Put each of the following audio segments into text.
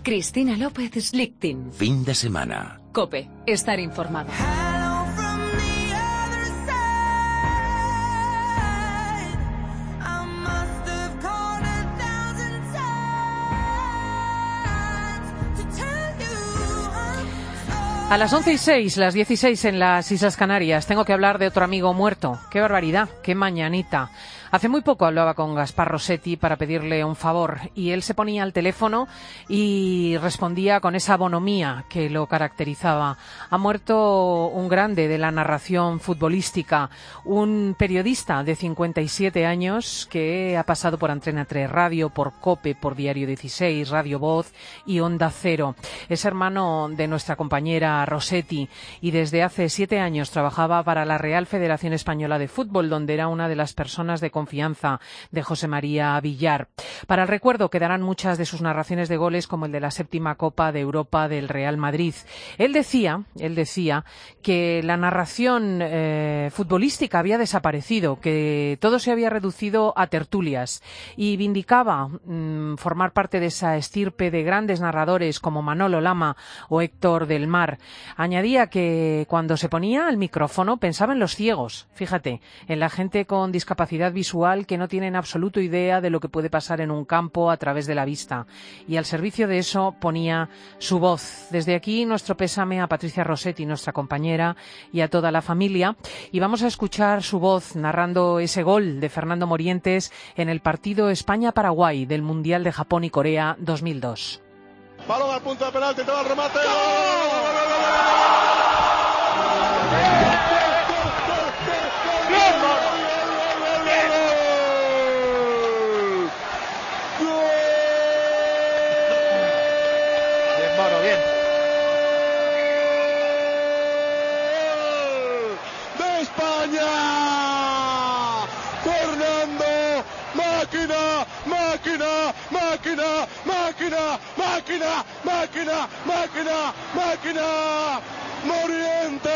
Cristina López Slichting. Fin de semana. COPE. Estar informado. A las 11:06, las 16 en las Islas Canarias, tengo que hablar de otro amigo muerto. ¡Qué barbaridad! ¡Qué mañanita! Hace muy poco hablaba con Gaspar Rossetti para pedirle un favor y él se ponía al teléfono y respondía con esa bonomía que lo caracterizaba. Ha muerto un grande de la narración futbolística, un periodista de 57 años que ha pasado por Antena 3 Radio, por COPE, por Diario 16, Radio Voz y Onda Cero. Es hermano de nuestra compañera Rossetti y desde hace 7 años trabajaba para la Real Federación Española de Fútbol, donde era una de las personas de confianza de José María Villar. Para el recuerdo quedarán muchas de sus narraciones de goles, como el de la 7ª Copa de Europa del Real Madrid. Él decía que la narración futbolística había desaparecido, que todo se había reducido a tertulias y vindicaba formar parte de esa estirpe de grandes narradores como Manolo Lama o Héctor del Mar. Añadía que cuando se ponía al micrófono pensaba en los ciegos, fíjate, en la gente con discapacidad visual que no tienen absoluto idea de lo que puede pasar en un campo a través de la vista. Y al servicio de eso ponía su voz. Desde aquí nuestro pésame a Patricia Rossetti, nuestra compañera, y a toda la familia. Y vamos a escuchar su voz narrando ese gol de Fernando Morientes en el partido España-Paraguay del Mundial de Japón y Corea 2002. Balón al punto de penalti, te va el remate. Máquina, Morientes,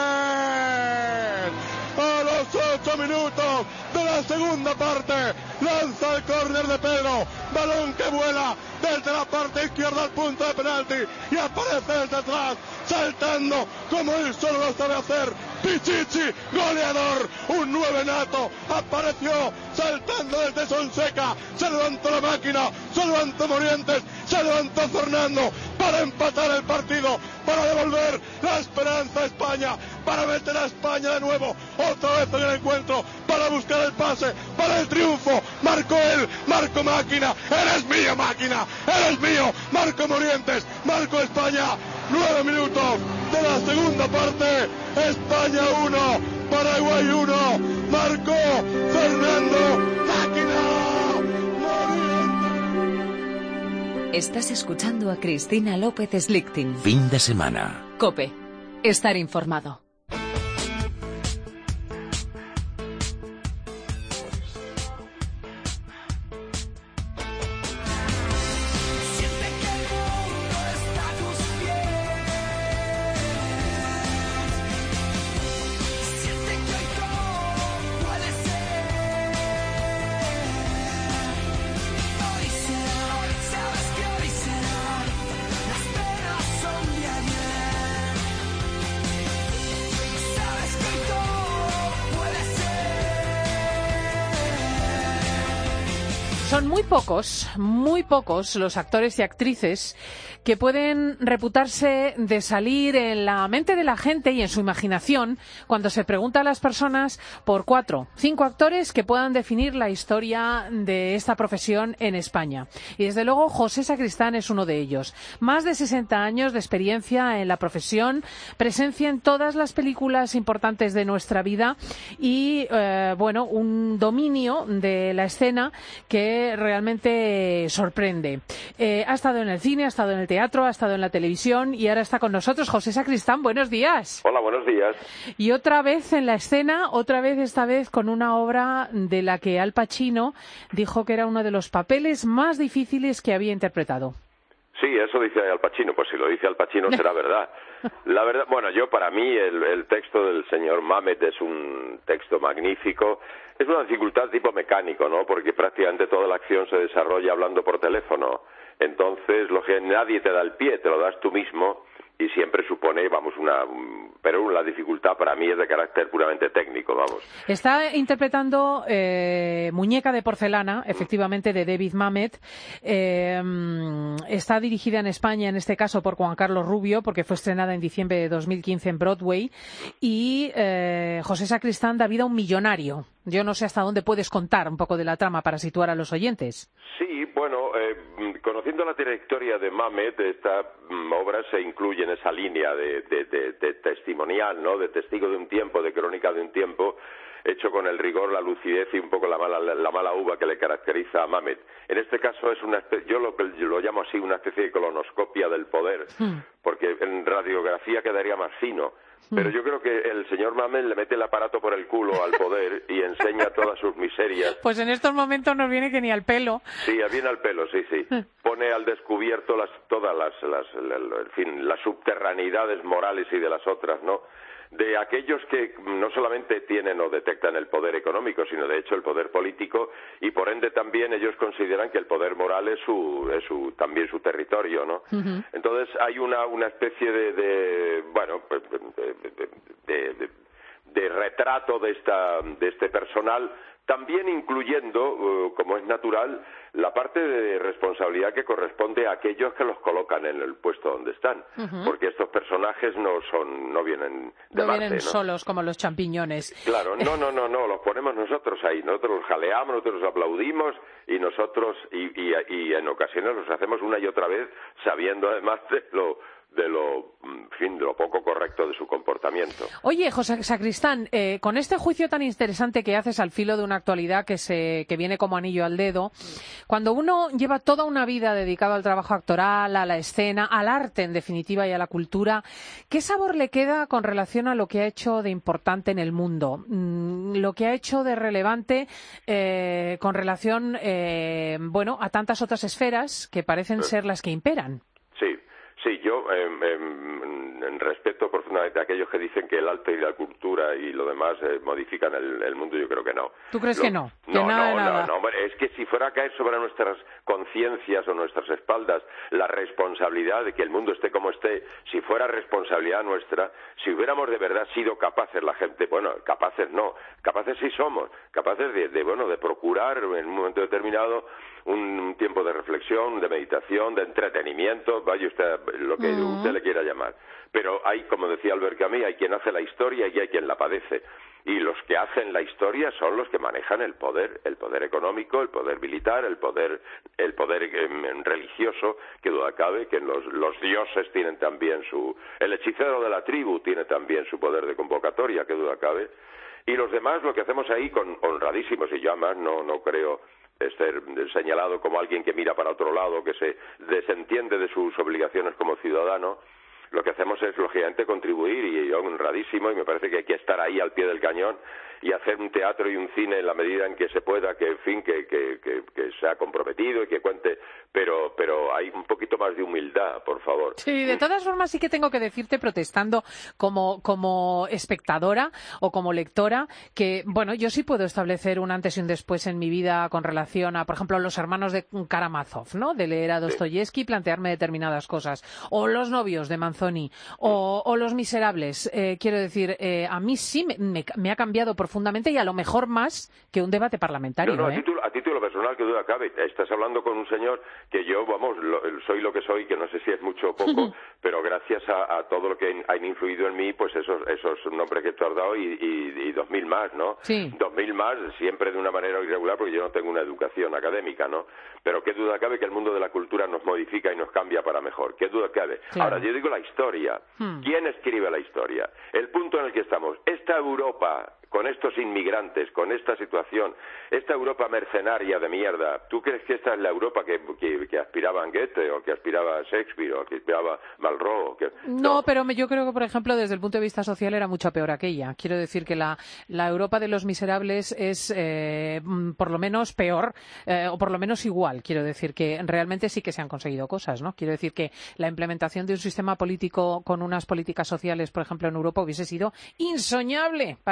a los 8 minutos de la segunda parte, lanza el córner de Pedro, balón que vuela desde la parte izquierda al punto de penalti y aparece desde atrás, saltando como él solo lo sabe hacer, Pichichi, goleador, un 9 nato, apareció saltando desde Sonseca, se levantó la máquina, se levantó Morientes, se levantó Fernando para empatar el partido, para devolver la esperanza a España, para meter a España de nuevo, otra vez en el encuentro, para buscar el pase, para el triunfo, marcó él, marcó máquina, máquina, eres mío, Marco Morientes, marcó España, 9 minutos de la segunda parte, España 1, Paraguay 1, marcó Fernando Máquina Morientes. Estás escuchando a Cristina López Slichting. Fin de semana. COPE. Estar informado. Son muy pocos los actores y actrices que pueden reputarse de salir en la mente de la gente y en su imaginación cuando se pregunta a las personas por 4, 5 actores que puedan definir la historia de esta profesión en España. Y desde luego José Sacristán es uno de ellos. Más de 60 años de experiencia en la profesión, presencia en todas las películas importantes de nuestra vida y, un dominio de la escena que realmente sorprende. Ha estado en el cine, ha estado en el teatro, ha estado en la televisión y ahora está con nosotros. José Sacristán, buenos días. Hola, buenos días. Y otra vez en la escena, esta vez con una obra de la que Al Pacino dijo que era uno de los papeles más difíciles que había interpretado. Sí, eso dice Al Pacino, pues si lo dice Al Pacino será verdad. La verdad, para mí el texto del señor Mamet es un texto magnífico. Es una dificultad tipo mecánico, ¿no? Porque prácticamente toda la acción se desarrolla hablando por teléfono. Entonces, lo que nadie te da el pie, te lo das tú mismo, y siempre supone, vamos, pero la dificultad para mí es de carácter puramente técnico, vamos. Está interpretando Muñeca de porcelana, efectivamente, de David Mamet. Está dirigida en España, en este caso, por Juan Carlos Rubio, porque fue estrenada en diciembre de 2015 en Broadway. Y José Sacristán da vida a un millonario. Yo no sé hasta dónde puedes contar un poco de la trama para situar a los oyentes. Sí, bueno, conociendo la trayectoria de Mamet, esta obra se incluye en esa línea de testimonial, ¿no? De testigo de un tiempo, de crónica de un tiempo, hecho con el rigor, la lucidez y un poco la mala uva que le caracteriza a Mamet. En este caso es yo lo llamo así, una especie de colonoscopia del poder, porque en radiografía quedaría más fino. Pero yo creo que el señor Mamet le mete el aparato por el culo al poder y enseña todas sus miserias. Pues en estos momentos no viene que ni al pelo. Sí, viene al pelo, sí. Pone al descubierto todas las subterraneidades morales y de las otras, ¿no? De aquellos que no solamente tienen o detectan el poder económico, sino de hecho el poder político, y por ende también ellos consideran que el poder moral es también su territorio, ¿no? Uh-huh. Entonces hay una especie de retrato de este personal, también incluyendo, como es natural, la parte de responsabilidad que corresponde a aquellos que los colocan en el puesto donde están, porque estos personajes no vienen de Marte, vienen solos como los champiñones. Claro, no, los ponemos nosotros ahí, nosotros los jaleamos, nosotros los aplaudimos y nosotros y en ocasiones los hacemos una y otra vez sabiendo además de lo poco correcto de su comportamiento. Oye, José Sacristán, con este juicio tan interesante que haces al filo de una actualidad que viene como anillo al dedo, cuando uno lleva toda una vida dedicado al trabajo actoral, a la escena, al arte en definitiva y a la cultura, ¿qué sabor le queda con relación a lo que ha hecho de importante en el mundo? Lo que ha hecho de relevante con relación a tantas otras esferas que parecen ser las que imperan. Sí, yo respeto profundamente a aquellos que dicen que el arte y la cultura y lo demás modifican el mundo. Yo creo que no. ¿Tú crees que no? No. Es que si fuera a caer sobre nuestras conciencias o nuestras espaldas la responsabilidad de que el mundo esté como esté, si fuera responsabilidad nuestra, si hubiéramos de verdad sido capaces la gente, capaces sí somos, capaces de procurar en un momento determinado un tiempo de reflexión, de meditación, de entretenimiento, vaya usted lo que usted le quiera llamar. Pero hay, como decía Albert Camus, hay quien hace la historia y hay quien la padece. Y los que hacen la historia son los que manejan el poder económico, el poder militar, el poder religioso, que duda cabe, que los dioses tienen también el hechicero de la tribu tiene también su poder de convocatoria, que duda cabe. Y los demás lo que hacemos ahí honradísimos, y yo además no creo ser señalado como alguien que mira para otro lado, que se desentiende de sus obligaciones como ciudadano. Lo que hacemos es, lógicamente, contribuir, y yo honradísimo, y me parece que hay que estar ahí al pie del cañón y hacer un teatro y un cine en la medida en que se pueda, que sea comprometido y que cuente, pero hay un poquito más de humildad, por favor. Sí, de todas formas sí que tengo que decirte, protestando como espectadora o como lectora, que yo sí puedo establecer un antes y un después en mi vida con relación a, por ejemplo, los hermanos de Karamazov, ¿no? De leer a Dostoyevsky y plantearme determinadas cosas, o los novios de Manzoni, o Los Miserables. Quiero decir, a mí sí me ha cambiado profundamente, y a lo mejor más que un debate parlamentario. A título personal, que duda cabe. Estás hablando con un señor que yo, soy lo que soy, que no sé si es mucho o poco, pero gracias a todo lo que han influido en mí, pues esos nombres que tú has dado y 2000 más, ¿no? Sí. 2000 más, siempre de una manera irregular, porque yo no tengo una educación académica, ¿no? Pero qué duda cabe que el mundo de la cultura nos modifica y nos cambia para mejor. Qué duda cabe. Claro. Ahora, yo digo la historia. ¿Quién escribe la historia? El punto en el que estamos. Esta Europa, con estos inmigrantes, con esta situación, esta Europa mercenaria de mierda, ¿tú crees que esta es la Europa que aspiraba Goethe, o que aspiraba Shakespeare, o que aspiraba Malraux? No, pero yo creo que, por ejemplo, desde el punto de vista social era mucho peor aquella. Quiero decir que la Europa de los miserables es por lo menos peor, o por lo menos igual. Quiero decir que realmente sí que se han conseguido cosas, ¿no? Quiero decir que la implementación de un sistema político con unas políticas sociales, por ejemplo, en Europa hubiese sido insoñable para Goethe.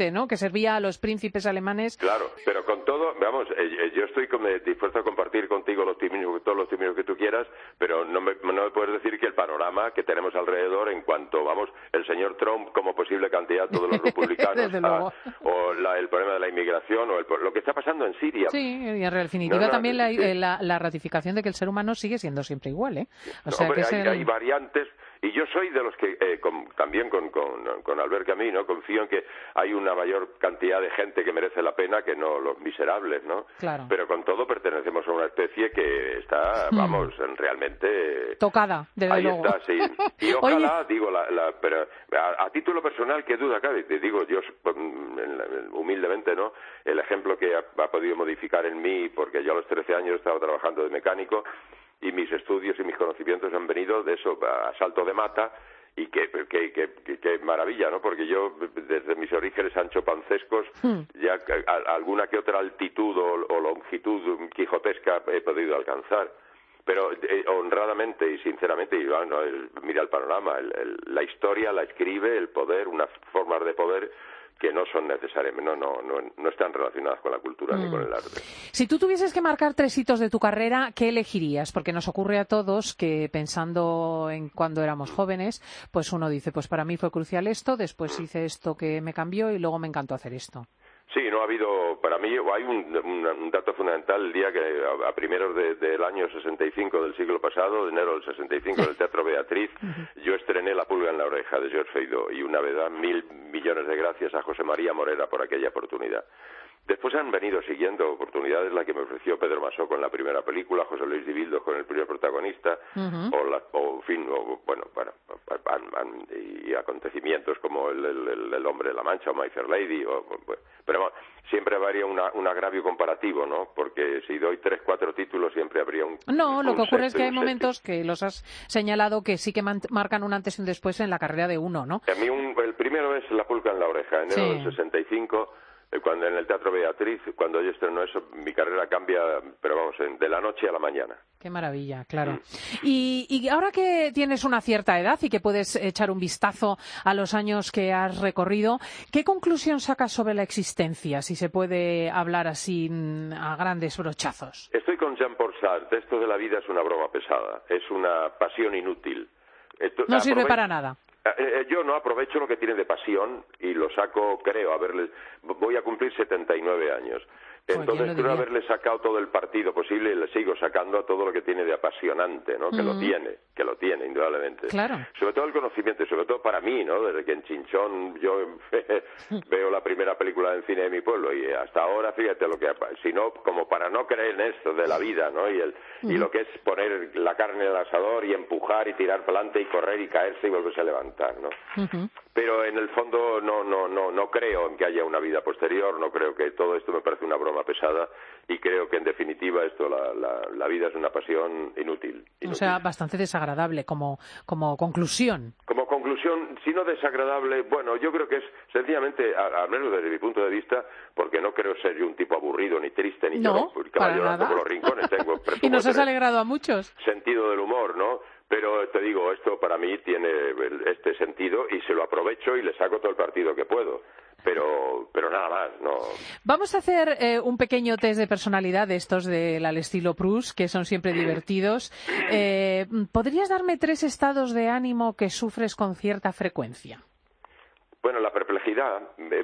corte, ¿no?, que servía a los príncipes alemanes. Claro, pero con todo, vamos, yo estoy dispuesto a compartir contigo todos los optimismos que tú quieras, pero no me puedes decir que el panorama que tenemos alrededor en cuanto, vamos, el señor Trump como posible candidato de los republicanos, o el problema de la inmigración, o lo que está pasando en Siria. Sí, y en definitiva también la ratificación de que el ser humano sigue siendo siempre igual, ¿eh? O sea, hombre, que hay variantes, y yo soy de los que, también con Albert Camus, ¿no?, confío en que hay una mayor cantidad de gente que merece la pena que no los miserables, ¿no? Claro. Pero con todo pertenecemos a una especie que está, vamos, realmente... tocada, desde luego. Ahí está, sí. Y ojalá, digo, pero a título personal, qué duda cabe, te digo, yo humildemente, ¿no?, el ejemplo que ha podido modificar en mí, porque yo a los 13 años estaba trabajando de mecánico, y mis estudios y mis conocimientos han venido de eso, a salto de mata, y qué maravilla, ¿no? Porque yo, desde mis orígenes anchopancescos, ya alguna que otra altitud o longitud quijotesca he podido alcanzar. Pero honradamente y sinceramente, mira el panorama, la historia la escribe el poder, unas formas de poder que no son necesariamente, no están relacionadas con la cultura ni con el arte. Si tú tuvieses que marcar 3 hitos de tu carrera, ¿qué elegirías? Porque nos ocurre a todos que, pensando en cuando éramos jóvenes, pues uno dice, pues para mí fue crucial esto, después hice esto que me cambió y luego me encantó hacer esto. Sí, no ha habido, para mí hay un dato fundamental, el día que a primeros del año 65 del siglo pasado, de enero del 65, en el Teatro Beatriz, yo estrené La pulga en la oreja de George Feydeau, y una verdad, 1.000 millones de gracias a José María Morera por aquella oportunidad. Después han venido siguiendo oportunidades, la que me ofreció Pedro Masó con la primera película, José Luis Dibildo con el primer protagonista, y acontecimientos como el Hombre de la Mancha o My Fair Lady, pero bueno, siempre habría un agravio comparativo, ¿no? Porque si doy 3-4 títulos siempre habría un... No, lo que ocurre es que hay momentos que los has señalado que sí que marcan un antes y un después en la carrera de uno, ¿no? A mí el primero es La pulga en la oreja, enero del 65... Cuando en el Teatro Beatriz, cuando yo estreno eso, mi carrera cambia, pero vamos, de la noche a la mañana. Qué maravilla, claro. Y ahora que tienes una cierta edad y que puedes echar un vistazo a los años que has recorrido, ¿qué conclusión sacas sobre la existencia, si se puede hablar así a grandes brochazos? Estoy con Jean-Paul Sartre. Esto de la vida es una broma pesada, es una pasión inútil. No sirve para nada. Yo no aprovecho lo que tiene de pasión y lo saco, voy a cumplir 79 años. Entonces, creo haberle sacado todo el partido posible y le sigo sacando a todo lo que tiene de apasionante, ¿no? Que lo tiene, indudablemente. Claro. Sobre todo el conocimiento, y sobre todo para mí, ¿no? Desde que en Chinchón yo veo la primera película del cine de mi pueblo y hasta ahora, fíjate lo que... Si no, como para no creer en esto de la vida, ¿no? Y lo que es poner la carne en el asador y empujar y tirar para adelante y correr y caerse y volverse a levantar, ¿no? Pero en el fondo no creo en que haya una vida posterior, no creo que todo esto me parece una broma pesada y creo que en definitiva la vida es una pasión inútil. O sea, bastante desagradable como conclusión. Como conclusión, si no desagradable, bueno, yo creo que es sencillamente, al menos desde mi punto de vista, porque no creo ser yo un tipo aburrido, ni triste, ni llorando por los rincones. Y nos has alegrado a muchos. Sentido del humor, ¿no? Pero te digo, esto para mí tiene este sentido y se lo aprovecho y le saco todo el partido que puedo. Pero nada más, no. Vamos a hacer un pequeño test de personalidad de estos al estilo Proust, que son siempre divertidos. ¿Podrías darme 3 estados de ánimo que sufres con cierta frecuencia? Bueno, la perplejidad,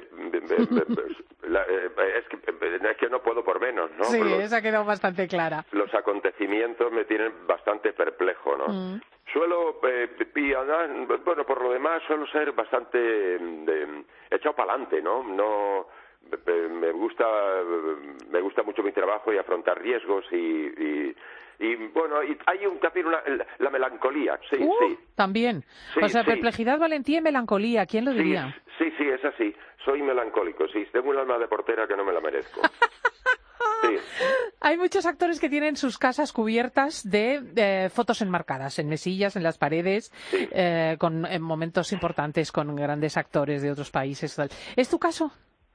es que no puedo por menos, ¿no? Sí, esa ha quedado bastante clara. Los acontecimientos me tienen bastante perplejo, ¿no? Suelo, bueno, por lo demás suelo ser bastante echado para adelante, ¿no? Me gusta mucho mi trabajo y afrontar riesgos y bueno, y hay también la melancolía, sí. También. Sí, o sea, perplejidad, valentía y melancolía, ¿quién lo diría? Sí, es así. Soy melancólico, sí. Tengo un alma de portera que no me la merezco. Sí. Hay muchos actores que tienen sus casas cubiertas de fotos enmarcadas en mesillas, en las paredes, con momentos importantes con grandes actores de otros países. ¿Es tu caso?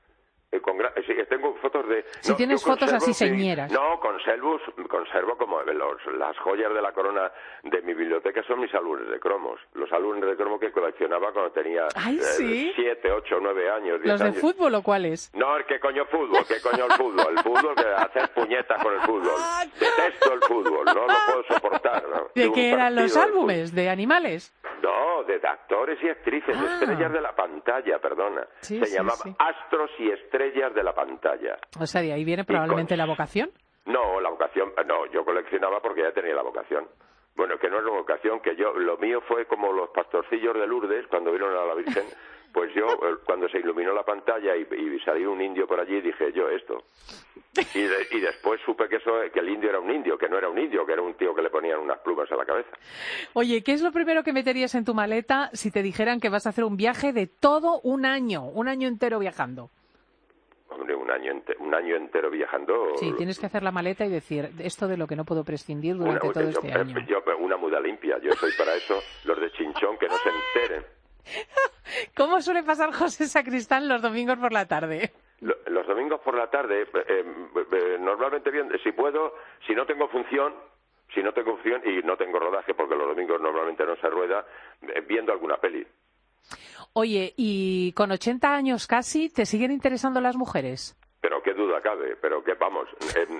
Sí, tengo fotos de... Si tienes fotos así señeras. No, conservo como las joyas de la corona de mi biblioteca son mis álbumes de cromos. Los álbumes de cromo que coleccionaba cuando tenía 7, 8, 9 años, 10 ¿Los años. de fútbol o cuáles? No, ¿qué coño fútbol? ¿Qué coño el fútbol? El fútbol, que hacer puñetas con el fútbol. Detesto el fútbol, no lo puedo soportar. ¿No? ¿De qué eran los álbumes? ¿De animales? No, de actores y actrices, estrellas de la pantalla, perdona. Se llamaba Astros y Estrellas de la Pantalla. O sea, de ahí viene probablemente la vocación. No, la vocación, no, yo coleccionaba porque ya tenía la vocación. Bueno, que no es la vocación, que lo mío fue como los pastorcillos de Lourdes cuando vieron a la Virgen. Pues yo, cuando se iluminó la pantalla y salió un indio por allí, dije yo esto. Y después supe que el indio era un indio, que no era un indio, que era un tío que le ponían unas plumas a la cabeza. Oye, ¿qué es lo primero que meterías en tu maleta si te dijeran que vas a hacer un viaje de todo un año entero viajando? Hombre, un año entero viajando... Sí, tienes que hacer la maleta y decir, esto de lo que no puedo prescindir durante todo este año. Una muda limpia, yo soy para eso, los de Chinchón que no se enteren. ¿Cómo suele pasar José Sacristán los domingos por la tarde? Los domingos por la tarde, normalmente bien, si puedo, si no tengo función y no tengo rodaje, porque los domingos normalmente no se rueda, viendo alguna peli. Oye, ¿y con 80 años casi te siguen interesando las mujeres? Pero qué duda cabe, pero que vamos,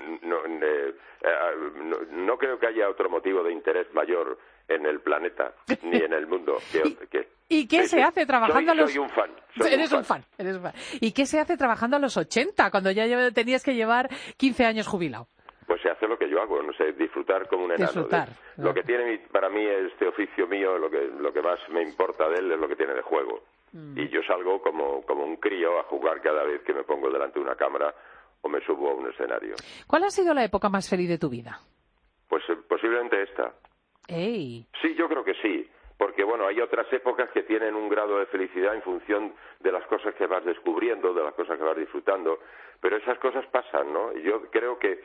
no creo que haya otro motivo de interés mayor en el planeta ni en el mundo ¿Y qué se hace trabajando a los... Soy un fan. Eres un fan. ¿Y qué se hace trabajando a los 80, cuando ya tenías que llevar 15 años jubilado? Pues se hace lo que yo hago, no sé, disfrutar como un enano. Disfrutar. Lo que tiene para mí este oficio mío, lo que más me importa de él es lo que tiene de juego. Y yo salgo como un crío a jugar cada vez que me pongo delante de una cámara o me subo a un escenario. ¿Cuál ha sido la época más feliz de tu vida? Pues posiblemente esta. ¡Ey! Sí, yo creo que sí. Porque, bueno, hay otras épocas que tienen un grado de felicidad en función de las cosas que vas descubriendo, de las cosas que vas disfrutando, pero esas cosas pasan, ¿no? Y yo creo que,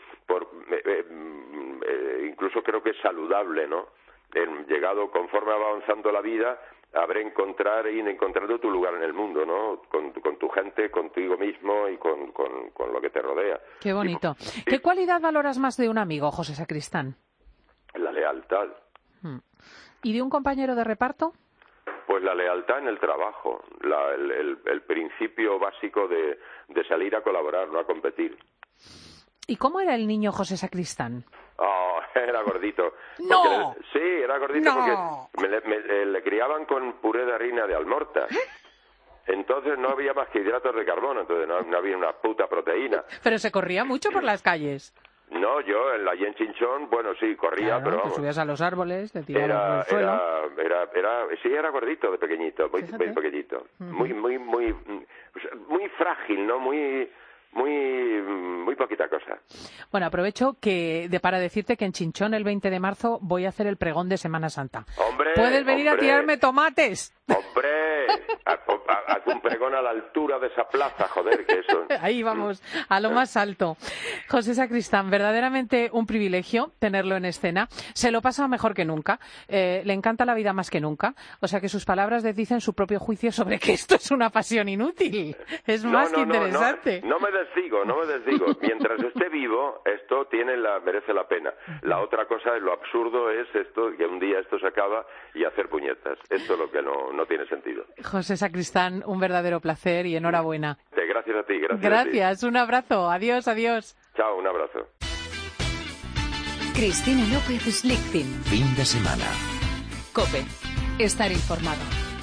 incluso creo que es saludable, ¿no? Llegado, conforme va avanzando la vida, encontrando tu lugar en el mundo, ¿no? Con tu gente, contigo mismo y con lo que te rodea. Qué bonito. ¿Qué cualidad valoras más de un amigo, José Sacristán? La lealtad. ¿Y de un compañero de reparto? Pues la lealtad en el trabajo, el principio básico de salir a colaborar, no a competir. ¿Y cómo era el niño José Sacristán? Oh, era gordito. ¡No! Sí, era gordito ¡No! porque le criaban con puré de harina de almorta. Entonces no había más que hidratos de carbono, entonces no había una puta proteína. Pero se corría mucho por las calles. No, yo allí en Chinchón, bueno, sí, corría, claro, pero vamos. Te subías a los árboles, te tirabas al suelo. Sí, era gordito de pequeñito, muy pequeñito. Muy frágil, ¿no? Muy poquita cosa. Bueno, aprovecho para decirte que en Chinchón el 20 de marzo voy a hacer el pregón de Semana Santa. ¡Hombre! ¡Puedes venir a tirarme tomates! ¡Hombre! Haz un pregón a la altura de esa plaza, joder, que eso... Ahí vamos, a lo más alto. José Sacristán, verdaderamente un privilegio tenerlo en escena. Se lo pasa mejor que nunca. Le encanta la vida más que nunca. O sea que sus palabras dicen su propio juicio sobre que esto es una pasión inútil. Es más que interesante. No me desdigo. Mientras esté vivo, esto merece la pena. La otra cosa, lo absurdo es esto, que un día esto se acaba y hacer puñetas. Esto es lo que no tiene sentido. José Sacristán, un verdadero placer y enhorabuena. Gracias a ti. Gracias, un abrazo. Adiós. Chao, un abrazo. Cristina López Slichting. Fin de semana. COPE. Estar informado.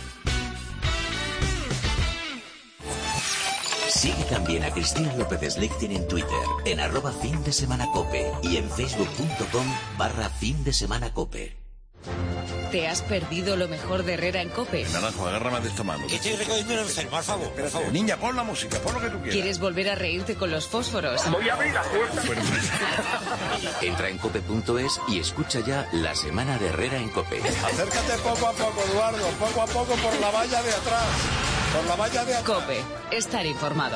Sigue también a Cristina López Slichting en Twitter, en @findesemanacope y en facebook.com/findesemanacope. ¿Te has perdido lo mejor de Herrera en COPE? Naranjo, agárrame de esta mano. Que estoy recogiendo el enfermo, por favor. Niña, pon la música, pon lo que tú quieras. ¿Quieres volver a reírte con los fósforos? Voy a abrir la puerta. Entra en cope.es y escucha ya la semana de Herrera en COPE. Acércate poco a poco, Eduardo, poco a poco por la valla de atrás. Por la valla de atrás. COPE. Estar informado.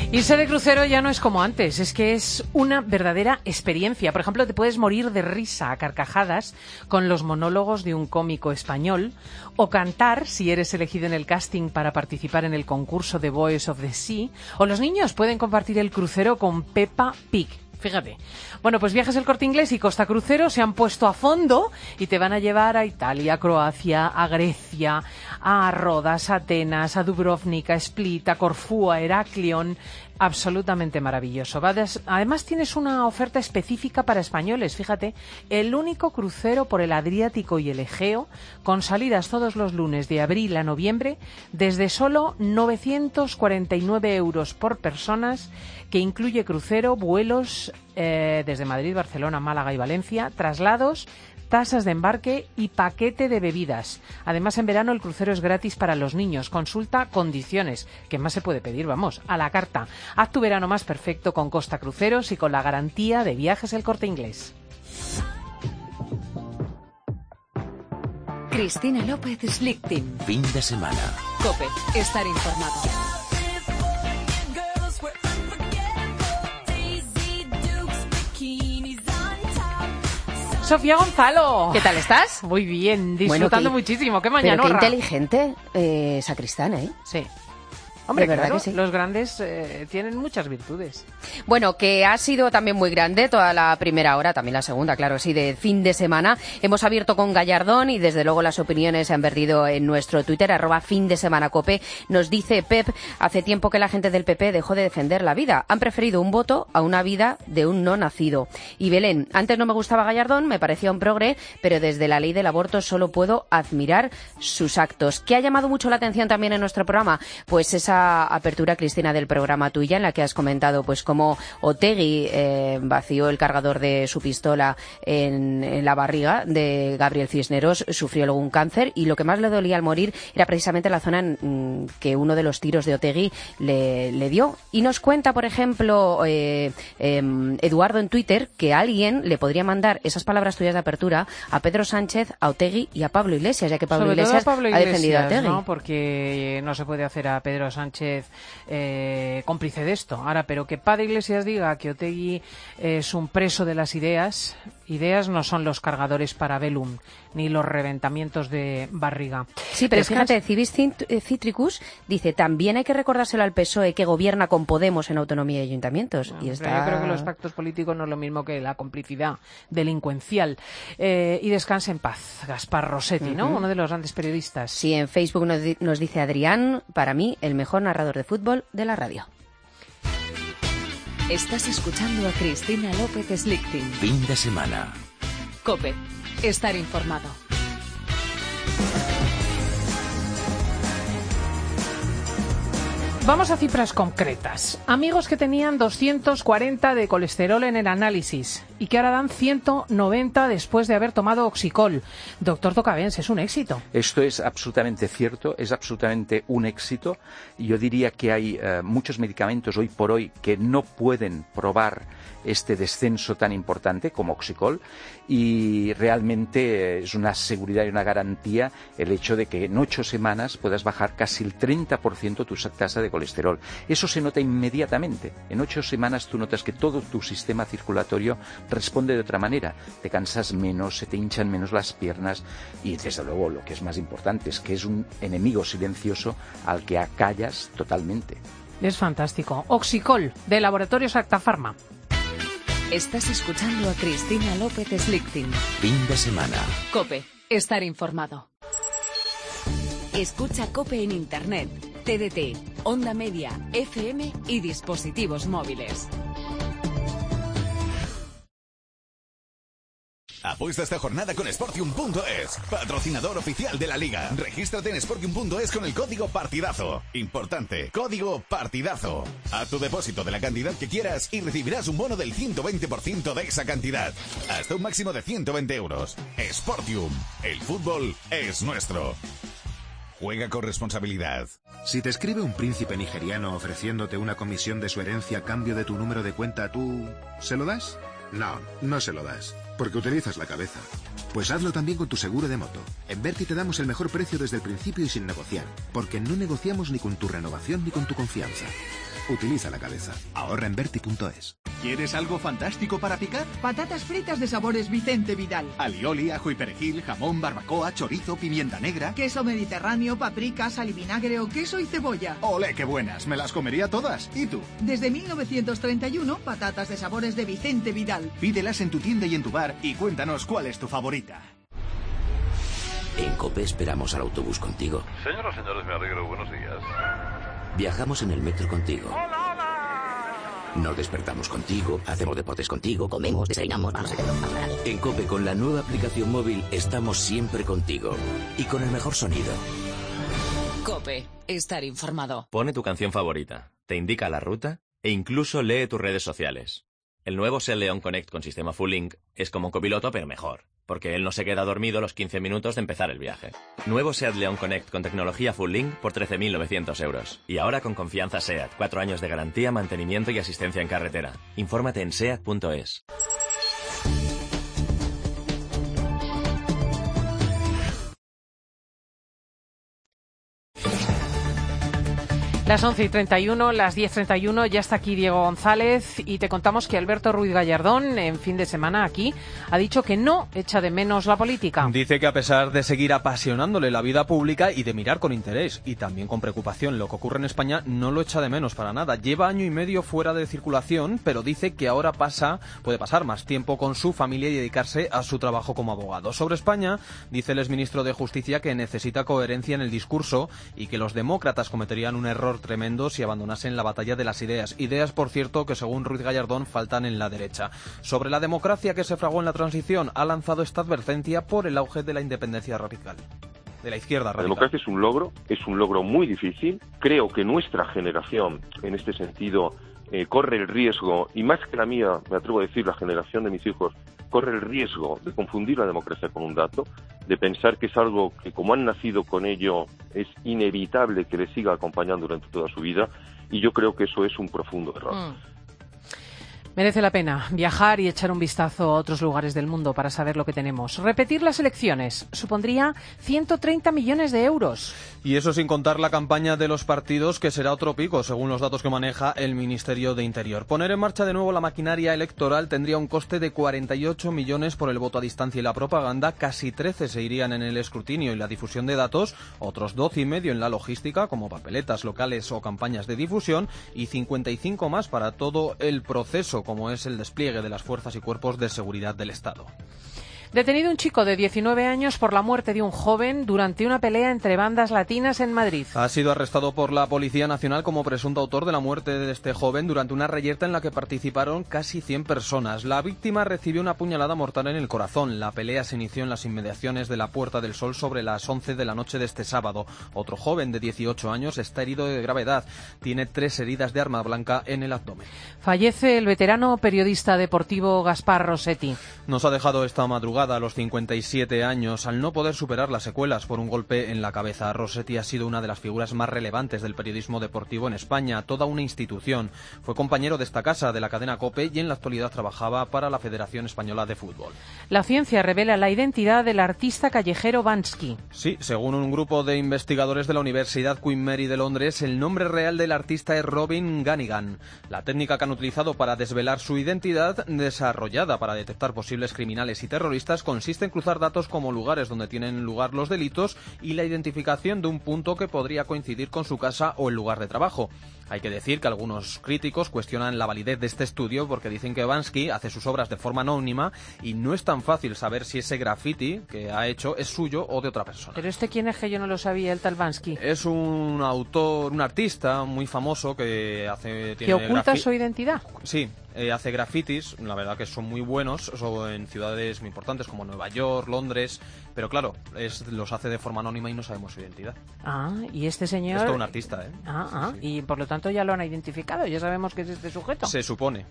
Irse de crucero ya no es como antes, es que es una verdadera experiencia. Por ejemplo, te puedes morir de risa a carcajadas con los monólogos de un cómico español, o cantar si eres elegido en el casting para participar en el concurso The Voice of the Sea, o los niños pueden compartir el crucero con Peppa Pig. Fíjate. Bueno, pues Viajes El Corte Inglés y Costa Crucero se han puesto a fondo y te van a llevar a Italia, a Croacia, a Grecia, a Rodas, a Atenas, a Dubrovnik, a Split, a Corfú, a Heraklion. Absolutamente maravilloso. Además tienes una oferta específica para españoles, fíjate, el único crucero por el Adriático y el Egeo, con salidas todos los lunes de abril a noviembre, desde solo 949 euros por personas, que incluye crucero, vuelos desde Madrid, Barcelona, Málaga y Valencia, traslados, tasas de embarque y paquete de bebidas. Además, en verano el crucero es gratis para los niños. Consulta condiciones. ¿Qué más se puede pedir? Vamos, a la carta. Haz tu verano más perfecto con Costa Cruceros y con la garantía de Viajes El Corte Inglés. Cristina López Slichting. Fin de semana. COPE. Estar informado. Sofía Gonzalo. ¿Qué tal estás? Muy bien, disfrutando muchísimo. Qué mañana. Pero qué inteligente, Sacristán, ¿eh? Sí. Hombre, de verdad, claro, que sí. Los grandes tienen muchas virtudes. Bueno, que ha sido también muy grande toda la primera hora, también la segunda, claro, sí, de fin de semana. Hemos abierto con Gallardón y desde luego las opiniones se han vertido en nuestro Twitter, @findesemanacope. Nos dice Pep, hace tiempo que la gente del PP dejó de defender la vida. Han preferido un voto a una vida de un no nacido. Y Belén, antes no me gustaba Gallardón, me parecía un progre, pero desde la ley del aborto solo puedo admirar sus actos. ¿Qué ha llamado mucho la atención también en nuestro programa? Pues esa apertura, Cristina, del programa tuya, en la que has comentado pues cómo Otegi vació el cargador de su pistola en la barriga de Gabriel Cisneros, sufrió luego un cáncer y lo que más le dolía al morir era precisamente la zona en que uno de los tiros de Otegi le dio. Y nos cuenta, por ejemplo, Eduardo en Twitter, que alguien le podría mandar esas palabras tuyas de apertura a Pedro Sánchez, a Otegi y a Pablo Iglesias, ya que Pablo Iglesias ha defendido a Otegi. ¿No? Porque no se puede hacer a Pedro Sánchez cómplice de esto. Ahora, pero que Padre Iglesias diga que Otegi es un preso de las ideas no son los cargadores para Velum, ni los reventamientos de barriga. Sí, pero fíjate, Civis Citricus dice, también hay que recordárselo al PSOE que gobierna con Podemos en autonomía y ayuntamientos. Yo creo que los pactos políticos no es lo mismo que la complicidad delincuencial. Y descanse en paz, Gaspar Rossetti, ¿no? Uno de los grandes periodistas. Sí, en Facebook nos dice Adrián, para mí, el mejor narrador de fútbol de la radio. Estás escuchando a Cristina López Slichting. Fin de semana. COPE. Estar informado. Vamos a cifras concretas. Amigos que tenían 240 de colesterol en el análisis y que ahora dan 190 después de haber tomado Oxicol. Doctor Tocavens, es un éxito. Esto es absolutamente cierto, es absolutamente un éxito. Yo diría que hay muchos medicamentos hoy por hoy que no pueden probar este descenso tan importante como Oxicol y realmente es una seguridad y una garantía el hecho de que en 8 semanas puedas bajar casi el 30% tu tasa de colesterol. Eso se nota inmediatamente. En 8 semanas tú notas que todo tu sistema circulatorio responde de otra manera. Te cansas menos, se te hinchan menos las piernas y desde luego lo que es más importante es que es un enemigo silencioso al que acallas totalmente. Es fantástico. Oxicol, de Laboratorios Acta Pharma. Estás escuchando a Cristina López Slichting. Fin de semana. COPE. Estar informado. Escucha COPE en Internet, TDT, Onda Media, FM y dispositivos móviles. Apuesta esta jornada con Sportium.es, patrocinador oficial de la Liga. Regístrate en Sportium.es con el código partidazo. Importante, código partidazo. Haz tu depósito de la cantidad que quieras y recibirás un bono del 120% de esa cantidad. Hasta un máximo de 120 euros. Sportium, el fútbol es nuestro. Juega con responsabilidad. Si te escribe un príncipe nigeriano ofreciéndote una comisión de su herencia a cambio de tu número de cuenta, ¿tú se lo das? No, no se lo das, porque utilizas la cabeza. Pues hazlo también con tu seguro de moto. En Verti te damos el mejor precio desde el principio y sin negociar, porque no negociamos ni con tu renovación ni con tu confianza. Utiliza la cabeza. Ahorra en Berti.es. ¿Quieres algo fantástico para picar? Patatas fritas de sabores Vicente Vidal. Alioli, ajo y perejil, jamón, barbacoa, chorizo, pimienta negra. Queso mediterráneo, paprika, sal y vinagre o queso y cebolla. ¡Ole, qué buenas! Me las comería todas. ¿Y tú? Desde 1931, patatas de sabores de Vicente Vidal. Pídelas en tu tienda y en tu bar y cuéntanos cuál es tu favorita. En COPE esperamos al autobús contigo. Señoras y señores, me alegro. Buenos días. Viajamos en el metro contigo. Nos despertamos contigo, hacemos deportes contigo, comemos, desayunamos, vamos a hacerlo. En COPE, con la nueva aplicación móvil, estamos siempre contigo. Y con el mejor sonido. COPE. Estar informado. Pone tu canción favorita, te indica la ruta e incluso lee tus redes sociales. El nuevo SEAT León Connect con sistema Full Link es como un copiloto, pero mejor, porque él no se queda dormido los 15 minutos de empezar el viaje. Nuevo SEAT León Connect con tecnología Full Link por 13.900 euros. Y ahora con confianza SEAT, 4 años de garantía, mantenimiento y asistencia en carretera. Infórmate en SEAT.es. Las 11:31, las 10:31, ya está aquí Diego González y te contamos que Alberto Ruiz Gallardón, en fin de semana aquí, ha dicho que no echa de menos la política. Dice que a pesar de seguir apasionándole la vida pública y de mirar con interés y también con preocupación lo que ocurre en España, no lo echa de menos para nada. Lleva año y medio fuera de circulación, pero dice que ahora puede pasar más tiempo con su familia y dedicarse a su trabajo como abogado. Sobre España, dice el exministro de Justicia que necesita coherencia en el discurso y que los demócratas cometerían un error tremendo si abandonasen la batalla de las ideas. Ideas, por cierto, que según Ruiz Gallardón faltan en la derecha. Sobre la democracia que se fraguó en la transición, ha lanzado esta advertencia por el auge de la independencia radical. De la izquierda radical. La democracia es un logro muy difícil. Creo que nuestra generación, en este sentido, corre el riesgo, y más que la mía, me atrevo a decir, la generación de mis hijos, corre el riesgo de confundir la democracia con un dato, de pensar que es algo que, como han nacido con ello, es inevitable que les siga acompañando durante toda su vida, y yo creo que eso es un profundo error. Merece la pena viajar y echar un vistazo a otros lugares del mundo para saber lo que tenemos. Repetir las elecciones supondría 130 millones de euros. Y eso sin contar la campaña de los partidos, que será otro pico, según los datos que maneja el Ministerio de Interior. Poner en marcha de nuevo la maquinaria electoral tendría un coste de 48 millones por el voto a distancia y la propaganda, casi 13 se irían en el escrutinio y la difusión de datos, otros 12,5 en la logística, como papeletas locales o campañas de difusión, y 55 más para todo el proceso, como es el despliegue de las fuerzas y cuerpos de seguridad del Estado. Detenido un chico de 19 años por la muerte de un joven durante una pelea entre bandas latinas en Madrid. Ha sido arrestado por la Policía Nacional como presunto autor de la muerte de este joven durante una reyerta en la que participaron casi 100 personas. La víctima recibió una puñalada mortal en el corazón. La pelea se inició en las inmediaciones de la Puerta del Sol sobre las 11 de la noche de este sábado. Otro joven de 18 años está herido de gravedad. Tiene 3 heridas de arma blanca en el abdomen. Fallece el veterano periodista deportivo Gaspar Rossetti. Nos ha dejado esta madrugada a los 57 años al no poder superar las secuelas por un golpe en la cabeza. Rossetti ha sido una de las figuras más relevantes del periodismo deportivo en España, toda una institución. Fue compañero de esta casa, de la cadena COPE, y en la actualidad trabajaba para la Federación Española de Fútbol. La ciencia revela la identidad del artista callejero Banksy. Sí, según un grupo de investigadores de la Universidad Queen Mary de Londres, el nombre real del artista es Robin Gunnigan. La técnica que han utilizado para desvelar su identidad, desarrollada para detectar posibles criminales y terroristas, consiste en cruzar datos como lugares donde tienen lugar los delitos y la identificación de un punto que podría coincidir con su casa o el lugar de trabajo. Hay que decir que algunos críticos cuestionan la validez de este estudio porque dicen que Banksy hace sus obras de forma anónima y no es tan fácil saber si ese graffiti que ha hecho es suyo o de otra persona. ¿Pero quién es, que yo no lo sabía, el tal Banksy? Es un autor, un artista muy famoso que hace... ¿Que oculta su identidad? Sí. Hace grafitis, la verdad que son muy buenos, en ciudades muy importantes como Nueva York, Londres, pero claro, los hace de forma anónima y no sabemos su identidad. Ah, y este señor... Es todo un artista, ¿eh? Sí. Y por lo tanto ya lo han identificado, ya sabemos que es este sujeto. Se supone.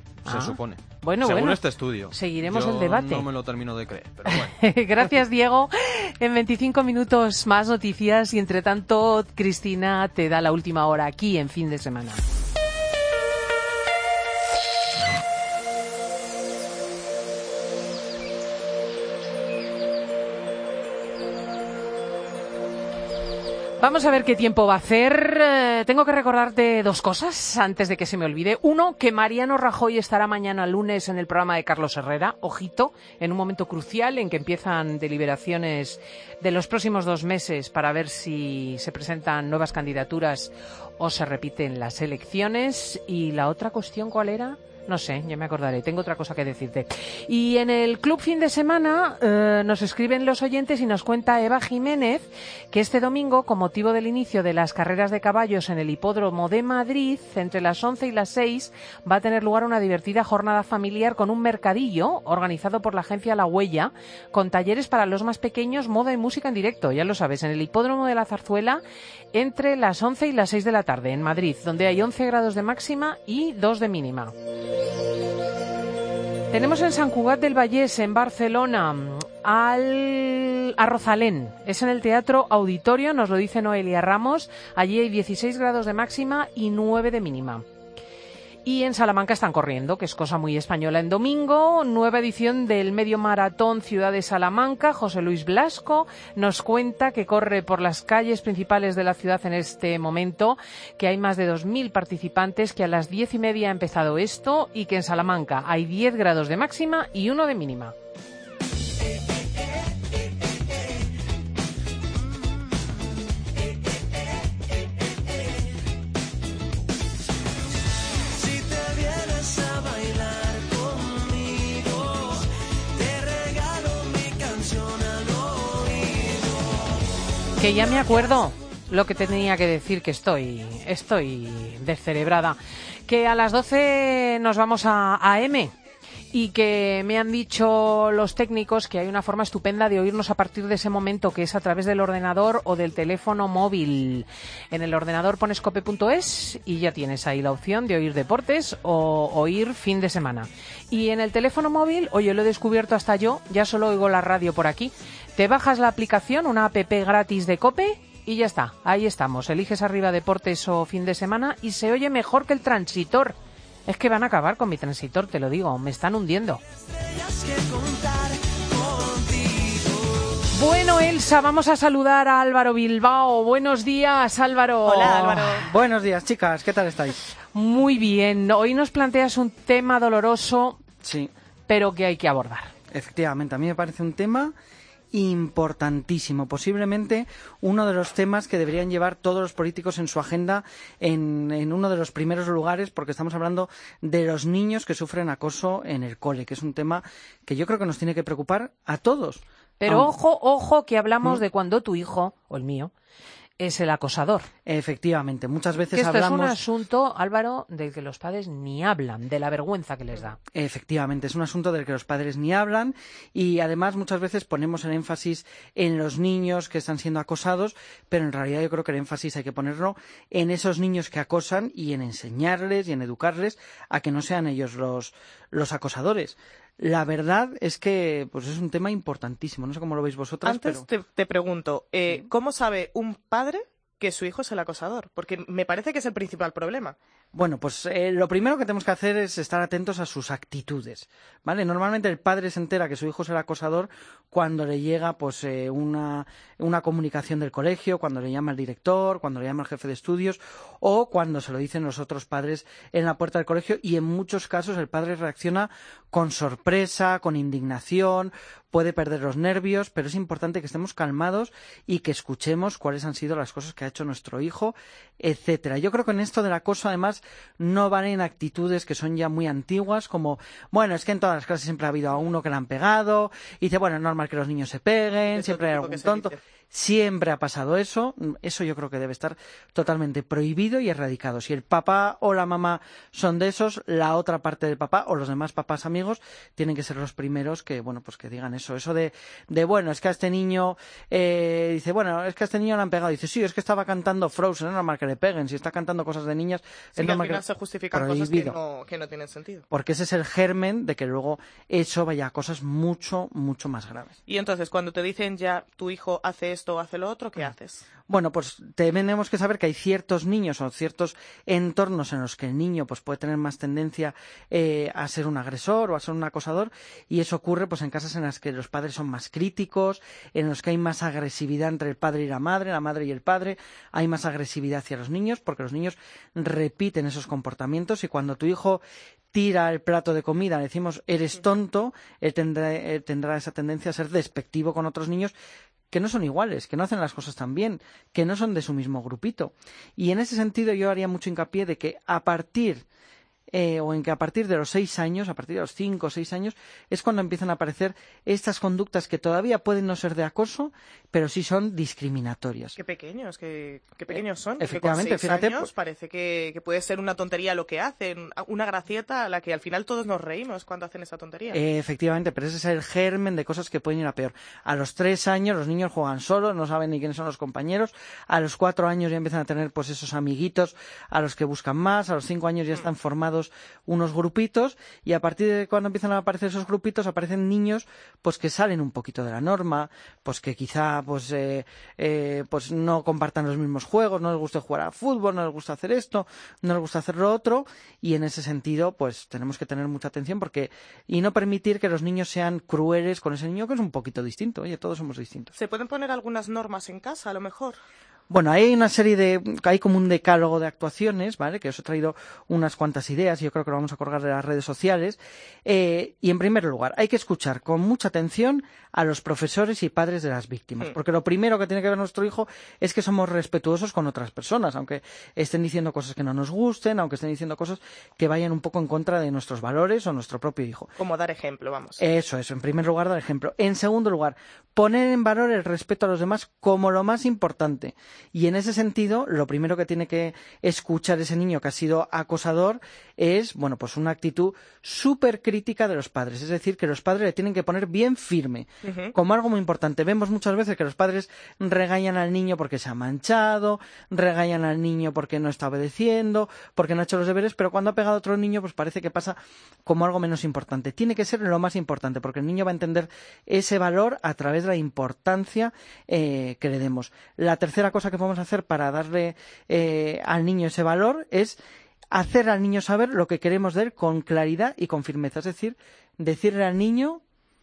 Bueno, según este estudio. Seguiremos el debate. No me lo termino de creer, pero bueno. Gracias, Diego. En 25 minutos más noticias y entre tanto, Cristina te da la última hora aquí en Fin de Semana. Vamos a ver qué tiempo va a hacer. Tengo que recordarte dos cosas antes de que se me olvide. Uno, que Mariano Rajoy estará mañana lunes en el programa de Carlos Herrera. Ojito, en un momento crucial en que empiezan deliberaciones de los próximos 2 meses para ver si se presentan nuevas candidaturas o se repiten las elecciones. Y la otra cuestión, ¿cuál era? No sé, ya me acordaré, tengo otra cosa que decirte. Y en el Club Fin de Semana nos escriben los oyentes y nos cuenta Eva Jiménez que este domingo, con motivo del inicio de las carreras de caballos en el Hipódromo de Madrid, entre las 11 y las 6, va a tener lugar una divertida jornada familiar con un mercadillo organizado por la agencia La Huella, con talleres para los más pequeños, moda y música en directo, ya lo sabes, en el Hipódromo de la Zarzuela, entre las 11 y las 6 de la tarde, en Madrid, donde hay 11 grados de máxima y 2 de mínima. Tenemos en Sant Cugat del Vallès, en Barcelona, a Rosalén. Es en el Teatro Auditorio, nos lo dice Noelia Ramos. Allí hay 16 grados de máxima y 9 de mínima. Y en Salamanca están corriendo, que es cosa muy española. En domingo, nueva edición del Medio Maratón Ciudad de Salamanca. José Luis Blasco nos cuenta que corre por las calles principales de la ciudad en este momento, que hay más de 2.000 participantes, que a las 10:30 ha empezado esto y que en Salamanca hay 10 grados de máxima y 1 de mínima. Que ya me acuerdo lo que tenía que decir, que estoy descerebrada. Que a las 12 nos vamos a AM y que me han dicho los técnicos que hay una forma estupenda de oírnos a partir de ese momento, que es a través del ordenador o del teléfono móvil. En el ordenador pones cope.es y ya tienes ahí la opción de oír deportes o oír fin de semana. Y en el teléfono móvil, oye, lo he descubierto hasta yo, ya solo oigo la radio por aquí. Te bajas la aplicación, una app gratis de COPE y ya está, ahí estamos. Eliges arriba deportes o fin de semana y se oye mejor que el transitor. Es que van a acabar con mi transitor, te lo digo, me están hundiendo. Bueno, Elsa, vamos a saludar a Álvaro Bilbao. Buenos días, Álvaro. Hola, Álvaro. Buenos días, chicas, ¿qué tal estáis? Muy bien, hoy nos planteas un tema doloroso, sí, pero que hay que abordar. Efectivamente, a mí me parece un tema importantísimo, posiblemente uno de los temas que deberían llevar todos los políticos en su agenda en uno de los primeros lugares, porque estamos hablando de los niños que sufren acoso en el cole, que es un tema que yo creo que nos tiene que preocupar a todos. Pero ojo, que hablamos de cuando tu hijo, o el mío, es el acosador. Efectivamente, muchas veces esto hablamos... es un asunto, Álvaro, del que los padres ni hablan, de la vergüenza que les da. Efectivamente, es un asunto del que los padres ni hablan y además muchas veces ponemos el énfasis en los niños que están siendo acosados, pero en realidad yo creo que el énfasis hay que ponerlo en esos niños que acosan y en enseñarles y en educarles a que no sean ellos los acosadores. La verdad es que pues es un tema importantísimo. No sé cómo lo veis vosotras. Antes te pregunto, ¿cómo sabe un padre que su hijo es el acosador? Porque me parece que es el principal problema. Bueno, pues lo primero que tenemos que hacer es estar atentos a sus actitudes, ¿vale? Normalmente el padre se entera que su hijo es el acosador cuando le llega pues una comunicación del colegio, cuando le llama el director, cuando le llama el jefe de estudios o cuando se lo dicen los otros padres en la puerta del colegio, y en muchos casos el padre reacciona con sorpresa, con indignación, puede perder los nervios, pero es importante que estemos calmados y que escuchemos cuáles han sido las cosas que ha hecho nuestro hijo, etcétera. Yo creo que en esto del acoso, además, no valen actitudes que son ya muy antiguas, como, bueno, es que en todas las clases siempre ha habido a uno que le han pegado, y dice, bueno, es normal que los niños se peguen, siempre hay algún tonto. Siempre ha pasado eso. Eso yo creo que debe estar totalmente prohibido y erradicado. Si el papá o la mamá son de esos, la otra parte del papá o los demás papás amigos tienen que ser los primeros que, bueno, pues que digan eso. Eso de bueno, es que a este niño, dice, bueno, es que a este niño le han pegado. Dice, sí, es que estaba cantando Frozen, es normal que le peguen. Si está cantando cosas de niñas, sí, es normal que al final se justifican cosas que no tienen sentido. Porque ese es el germen de que luego eso vaya a cosas mucho, mucho más graves. Y entonces, cuando te dicen ya tu hijo hace esto o hace lo otro, ¿qué haces? Bueno, pues tenemos que saber que hay ciertos niños o ciertos entornos en los que el niño pues puede tener más tendencia a ser un agresor o a ser un acosador, y eso ocurre pues en casas en las que los padres son más críticos, en los que hay más agresividad entre el padre y la madre y el padre, hay más agresividad hacia los niños porque los niños repiten esos comportamientos, y cuando tu hijo tira el plato de comida, le decimos eres tonto, él tendrá esa tendencia a ser despectivo con otros niños que no son iguales, que no hacen las cosas tan bien, que no son de su mismo grupito. Y en ese sentido yo haría mucho hincapié de que a partir de los 6 años, a partir de los 5 o 6 años, es cuando empiezan a aparecer estas conductas que todavía pueden no ser de acoso, pero sí son discriminatorias. Qué pequeños son. Efectivamente, con 6 fíjate. años parece que puede ser una tontería lo que hacen, una gracieta a la que al final todos nos reímos cuando hacen esa tontería. Efectivamente, pero ese es el germen de cosas que pueden ir a peor. A los 3 años los niños juegan solos, no saben ni quiénes son los compañeros. A los 4 años ya empiezan a tener pues esos amiguitos a los que buscan más. A los 5 años ya están formados unos grupitos, y a partir de cuando empiezan a aparecer esos grupitos aparecen niños pues que salen un poquito de la norma, pues que quizá pues no compartan los mismos juegos, no les gusta jugar a fútbol, no les gusta hacer esto, no les gusta hacer lo otro, y en ese sentido pues tenemos que tener mucha atención y no permitir que los niños sean crueles con ese niño que es un poquito distinto. Oye, todos somos distintos. ¿Se pueden poner algunas normas en casa a lo mejor? Bueno, hay como un decálogo de actuaciones, ¿vale? Que os he traído unas cuantas ideas y yo creo que lo vamos a colgar de las redes sociales. Y en primer lugar, hay que escuchar con mucha atención a los profesores y padres de las víctimas, porque lo primero que tiene que ver nuestro hijo es que somos respetuosos con otras personas, aunque estén diciendo cosas que no nos gusten, aunque estén diciendo cosas que vayan un poco en contra de nuestros valores o nuestro propio hijo. Como dar ejemplo, vamos. Eso, en primer lugar, dar ejemplo. En segundo lugar, poner en valor el respeto a los demás como lo más importante. Y en ese sentido, lo primero que tiene que escuchar ese niño que ha sido acosador es, bueno, pues una actitud súper crítica de los padres. Es decir, que los padres le tienen que poner bien firme, como algo muy importante. Vemos muchas veces que los padres regañan al niño porque se ha manchado, regañan al niño porque no está obedeciendo, porque no ha hecho los deberes, pero cuando ha pegado a otro niño, pues parece que pasa como algo menos importante. Tiene que ser lo más importante, porque el niño va a entender ese valor a través de la importancia que le demos. La tercera cosa que podemos hacer para darle al niño ese valor es hacer al niño saber lo que queremos de él con claridad y con firmeza. Es decir, decirle al niño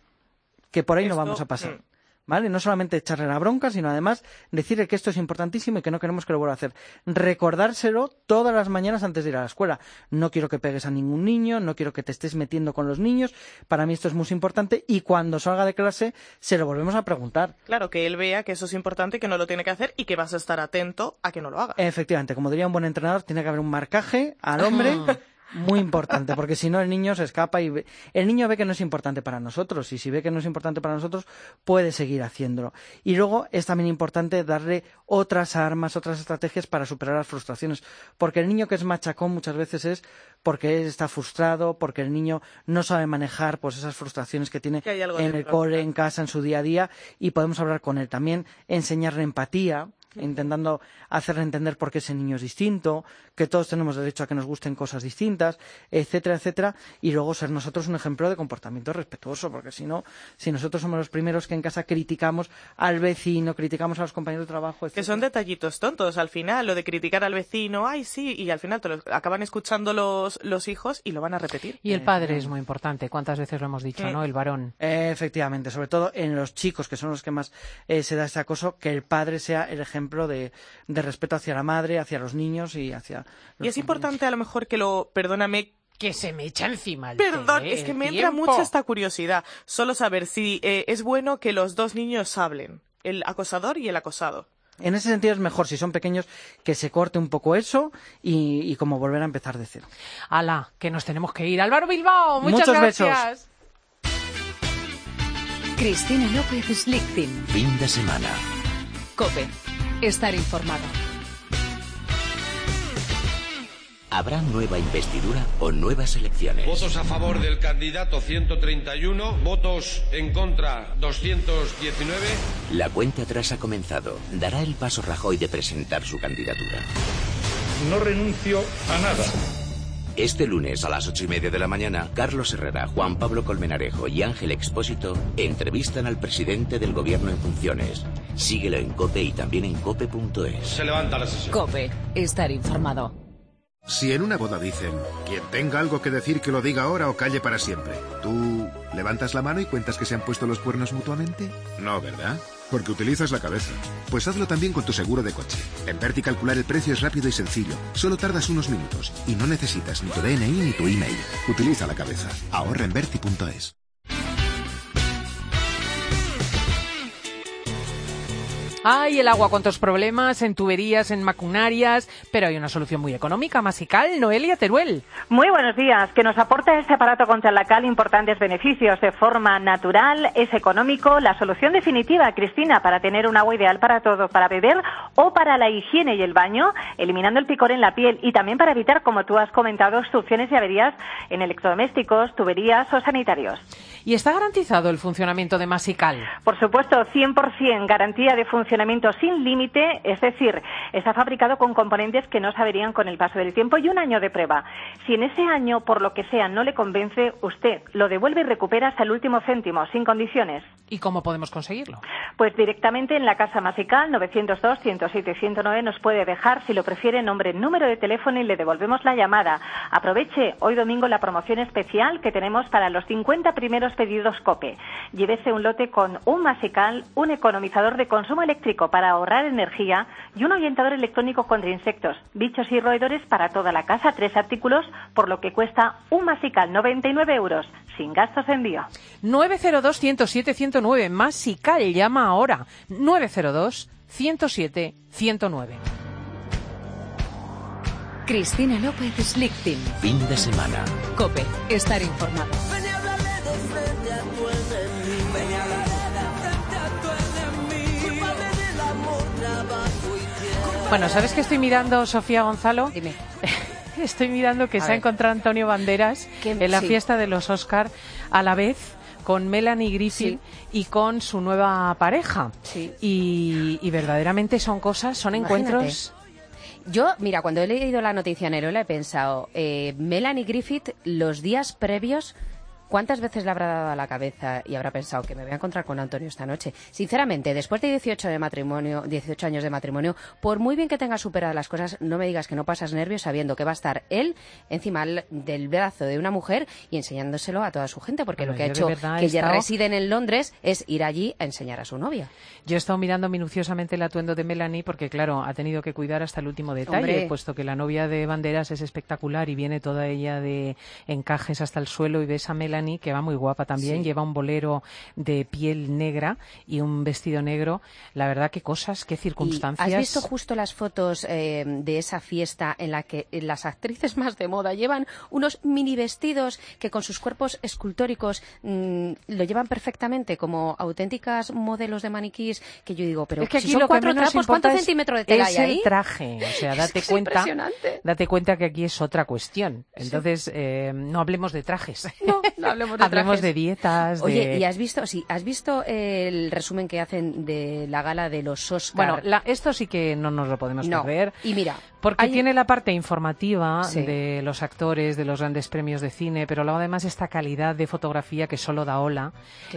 que por ahí no vamos a pasar. ¿Vale? No solamente echarle la bronca, sino además decirle que esto es importantísimo y que no queremos que lo vuelva a hacer. Recordárselo todas las mañanas antes de ir a la escuela. No quiero que pegues a ningún niño, no quiero que te estés metiendo con los niños. Para mí esto es muy importante, y cuando salga de clase se lo volvemos a preguntar. Claro, que él vea que eso es importante, que no lo tiene que hacer y que vas a estar atento a que no lo haga. Efectivamente, como diría un buen entrenador, tiene que haber un marcaje al hombre. Muy importante, porque si no el niño se escapa y el niño ve que no es importante para nosotros, y si ve que no es importante para nosotros puede seguir haciéndolo. Y luego es también importante darle otras armas, otras estrategias para superar las frustraciones, porque el niño que es machacón muchas veces es porque él está frustrado, porque el niño no sabe manejar pues esas frustraciones que tiene en el cole, en casa, en su día a día, y podemos hablar con él. También enseñarle empatía, intentando hacerle entender por qué ese niño es distinto, que todos tenemos derecho a que nos gusten cosas distintas, etcétera, etcétera, y luego ser nosotros un ejemplo de comportamiento respetuoso, porque si no, si nosotros somos los primeros que en casa criticamos al vecino, criticamos a los compañeros de trabajo, etcétera. Que son detallitos tontos al final, lo de criticar al vecino, ay sí, y al final te lo acaban escuchando los hijos y lo van a repetir. Y el padre es muy importante, ¿cuántas veces lo hemos dicho, no? El varón. Efectivamente, sobre todo en los chicos, que son los que más se da este acoso, que el padre sea el ejemplo de respeto hacia la madre, hacia los niños y hacia... Y es importante a lo mejor perdóname, que se me echa encima el Perdón, es que me entra mucho esta curiosidad. Solo saber si es bueno que los dos niños hablen, el acosador y el acosado. En ese sentido es mejor, si son pequeños, que se corte un poco eso y como volver a empezar de cero. ¡Hala! Que nos tenemos que ir. Álvaro Bilbao, muchas gracias. Besos. Cristina López Lichting. Fin de semana. COPE. Estar informado. ¿Habrá nueva investidura o nuevas elecciones? Votos a favor del candidato 131, votos en contra 219. La cuenta atrás ha comenzado. ¿Dará el paso Rajoy de presentar su candidatura? No renuncio a nada. Este lunes a las 8:30 de la mañana, Carlos Herrera, Juan Pablo Colmenarejo y Ángel Expósito entrevistan al presidente del Gobierno en funciones. Síguelo en COPE y también en cope.es. Se levanta la sesión. COPE. Estar informado. Si en una boda dicen, quien tenga algo que decir que lo diga ahora o calle para siempre, ¿tú levantas la mano y cuentas que se han puesto los cuernos mutuamente? No, ¿verdad? Porque utilizas la cabeza. Pues hazlo también con tu seguro de coche. En Verti calcular el precio es rápido y sencillo. Solo tardas unos minutos y no necesitas ni tu DNI ni tu email. Utiliza la cabeza. Ahorra en Verti.es. Ay, el agua, cuántos problemas en tuberías, en macunarias, pero hay una solución muy económica, Masical. Noelia Teruel. Muy buenos días. Que nos aporta este aparato contra la cal importantes beneficios de forma natural, es económico, la solución definitiva, Cristina, para tener un agua ideal para todo, para beber o para la higiene y el baño, eliminando el picor en la piel y también para evitar, como tú has comentado, obstrucciones y averías en electrodomésticos, tuberías o sanitarios. ¿Y está garantizado el funcionamiento de Masical? Por supuesto, 100% garantía de funcionamiento sin límite, es decir, está fabricado con componentes que no se averían con el paso del tiempo y 1 año de prueba. Si en ese año, por lo que sea, no le convence, usted lo devuelve y recupera hasta el último céntimo, sin condiciones. ¿Y cómo podemos conseguirlo? Pues directamente en la Casa Masical, 902-107-109, nos puede dejar, si lo prefiere, nombre, número de teléfono y le devolvemos la llamada. Aproveche hoy domingo la promoción especial que tenemos para los 50 primeros pedidos COPE. Llévese un lote con un Masical, un economizador de consumo eléctrico para ahorrar energía y un ahuyentador electrónico contra insectos, bichos y roedores para toda la casa, 3 artículos, por lo que cuesta un Masical, 99 euros, sin gastos de envío. 902-107-109, Masical, llama ahora, 902-107-109. Cristina López Slichting. Fin de semana. COPE. Estar informado. Bueno, ¿sabes qué estoy mirando, Sofía Gonzalo? Dime. Estoy mirando que se ha encontrado Antonio Banderas en la fiesta de los Oscar a la vez con Melanie Griffith y con su nueva pareja. Sí. Y verdaderamente son cosas, son encuentros. Yo, mira, cuando he leído la noticia en Erola he pensado, Melanie Griffith, los días previos, ¿cuántas veces le habrá dado a la cabeza y habrá pensado que me voy a encontrar con Antonio esta noche? Sinceramente, después de 18 años de matrimonio, por muy bien que tengas superadas las cosas, no me digas que no pasas nervios sabiendo que va a estar él encima del brazo de una mujer y enseñándoselo a toda su gente, porque lo que ha hecho que ya residen en Londres es ir allí a enseñar a su novia. Yo he estado mirando minuciosamente el atuendo de Melanie porque, claro, ha tenido que cuidar hasta el último detalle, puesto que la novia de Banderas es espectacular y viene toda ella de encajes hasta el suelo, y ves a Melanie, que va muy guapa también, lleva un bolero de piel negra y un vestido negro. La verdad, qué cosas, qué circunstancias. ¿Has visto justo las fotos de esa fiesta en la que las actrices más de moda llevan unos mini vestidos que con sus cuerpos escultóricos lo llevan perfectamente, como auténticas modelos de maniquís, que yo digo, pero es que si aquí son lo 4 que menos trapos, ¿cuántos centímetros de tela hay ahí? Es el traje, o sea, date cuenta que aquí es otra cuestión. Entonces, no hablemos de trajes. No hablemos de dietas. Oye, ¿y has visto el resumen que hacen de la gala de los Oscar? Bueno, esto sí que no nos lo podemos perder. Y mira, porque tiene la parte informativa de los actores, de los grandes premios de cine, pero luego además esta calidad de fotografía que solo da Ola,